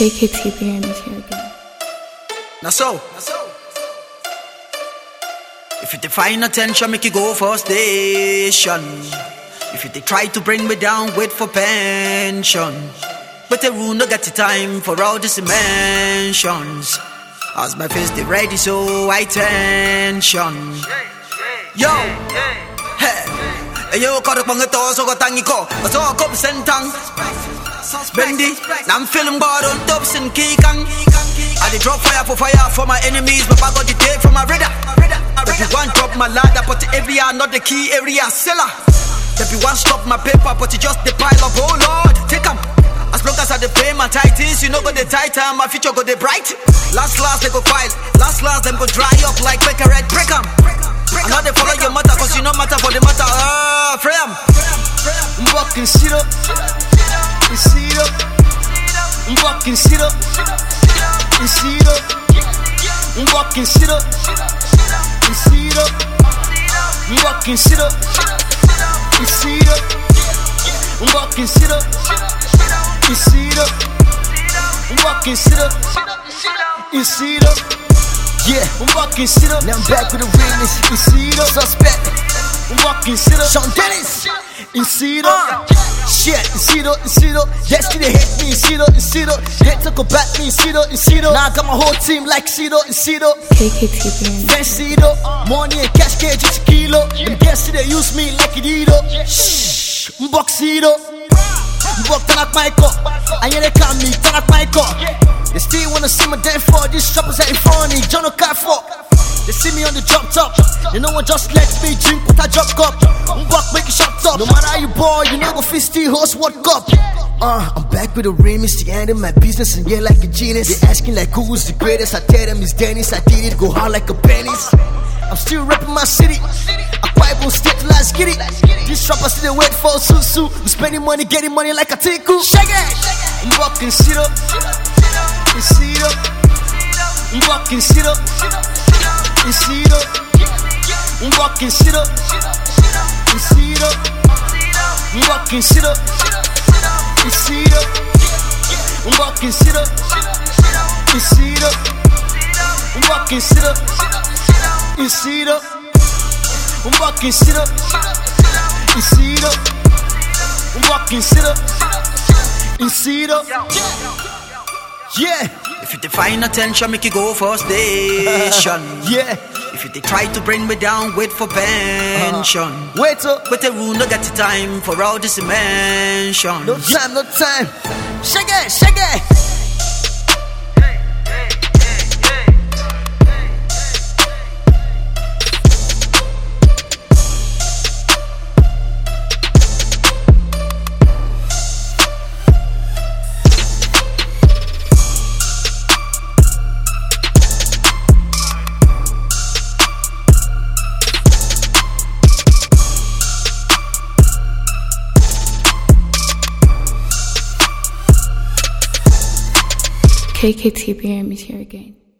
KKTBM is here again. Now so, if you define attention, make you go for station. If you try to bring me down, wait for pension. But the rule no get the time for all these dimensions. As my face they ready, so I tension. Yo, hey, yo, caught up on the toes, so got tangy ko. I saw a cup sentang. Bendy, I'm feeling bad on tops and kikang. I dey drop fire for my enemies, but I got the take from my radar. If you want drop my ladder, but the area not the key area seller. If you want stop my paper, but you just the pile up. Oh Lord, take 'em. As long as I dey pay my titles, you know got the tight time, my future got the bright. Last they go file, last them go dry up like make a red break 'em. I know they follow your matter, cause you no matter for the matter. Free 'em. I'm walking shit up, you see it up. I'm walking shit up, you see it up. I'm walking shit up, you see it up. I'm walking shit up, you see it up. I'm walking shit up, you see it up. I'm walking shit up, you see it up. Yeah, I'm walking shit up. Now I'm back with the realness, you see it up. Suspect, I'm walking shit up. Sean Dennis, you see it up. Shit, you see it up, you see it up. Destiny hit me, you see it up, you see it up. Hit took a back me, you see it up, you see it up. Now I got my whole team like see it up, you see it up. KKTBM. Then see it up. Money and cash get just a kilo. And guess they use me like it eat up. Shh, box it up. Walk tanak my cup. And yeah, they call me tanak my cup. They still wanna see my damn for. These shoppers ain't funny, John O'Carfor. They see me on the drop top. You know what, just let me drink with a drop cup. Walk, make it shut up. No matter how you ball, you know go fisty host what cup. I'm back with the remix, the end of my business and yeah like a genius. They asking like who's the greatest, I tell them it's Dennis. I did it, go hard like a penis. I'm still repping my city. I quite won't stick till I get it. These rappers still wait for a susu. We spending money, getting money like a tiku. Shake it! I'm walking shit up. You see it up. I'm walking shit up. You see it up. I'm walking shit up. You see it up. I'm walking shit up. You see it up. I'm walking shit up. You see it up. I'm walking shit up. You see it up. I'm walking shit up. You see it up. I'm walking shit up. You see it up. Yeah. If you define attention, make you go for station. Yeah. If you try to bring me down, wait for pension. Wait up. But the rule no get the time for all this dimension. No time, no time. Shake it, shake it. KKTBM is here again.